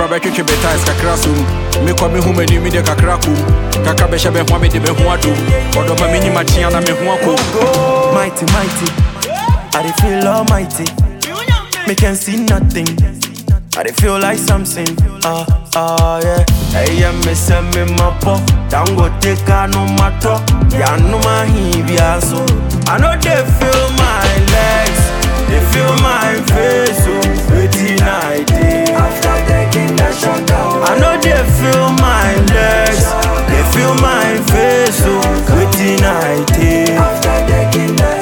back to beta is kakrasum. Me come me home and you me the kakrakum. Kakabe shabe hwame de be hwadu. Odo ma mini machiana me hwako. Mighty, mighty, I dey feel almighty. Me can see nothing, I dey feel like something. Yeah. Hey, I'm missing me my pop. Don't go take a no matter. Ya no my hibiaso. I know they feel my legs, they feel my face. So pretty night. After taking the shot down, I know they feel my legs, they feel my face. So pretty night. After taking the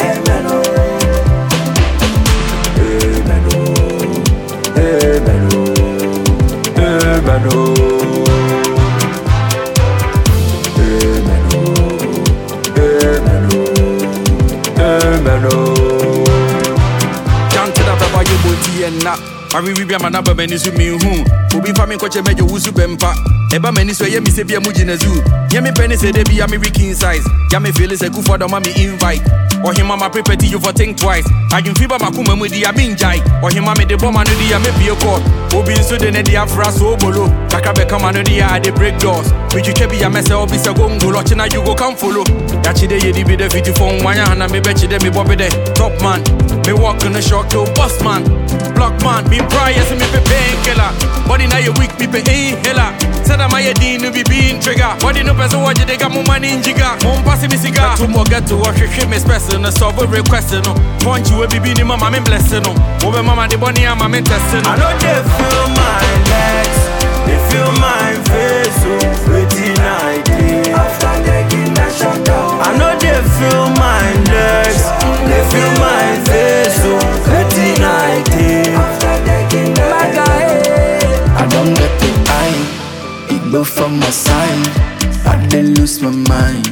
I will be a man of many to me whom will be farming coach a major who's bempa. Eba many so ye miss a mujina zoo. Yami penny said they be a king size. Yami feel is a good for the mommy invite. Or him mama prepare you for think twice. I can fever Makuma with the Abinjai. Or him mammy the bomb and the maybe a court. Obi so the Nedia Fraso Bolo. Kakabe come and they break doors. Which you can be a mess of this a gongo. Lochina you go come follow. That she dey be the 54 one and I may bet you me bobby the top man. Me walk on the shock to boss man. Block man, me prior to me painkiller. Body now you weak, me pay hella. Said I'm a dean to be being trigger. Body no person watch it, they got more money in jigger. Mom passing me cigar. Two more get to watch your shit, me special. No solve a request, no. Punch you will be being mama, I'm blessing, no. Over mama, the bunny, I'm testing. I know they feel my legs, they feel my face. So pretty night. After taking the shot down, I know they feel my legs, they feel my face. So pretty night. After taking the I don't get the eye, it go from my side. I didn't lose my mind.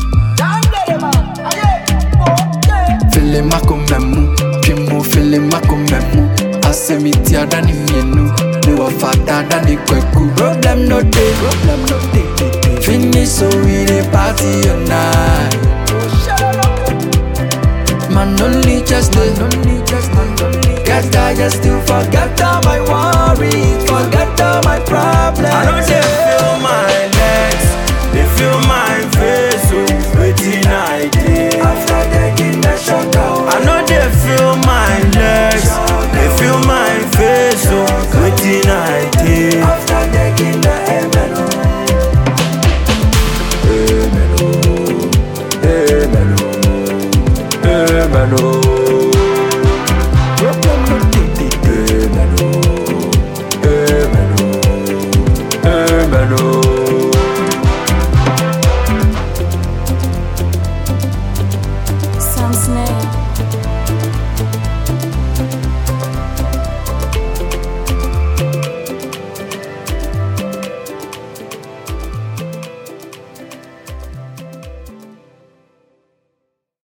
Feeling mako memu, pimu feeling mako memu. I say me tia dani mienu, me wa fata dani kweku. Problem no day, finish so we dey party all night. Man only just day, get tired still forget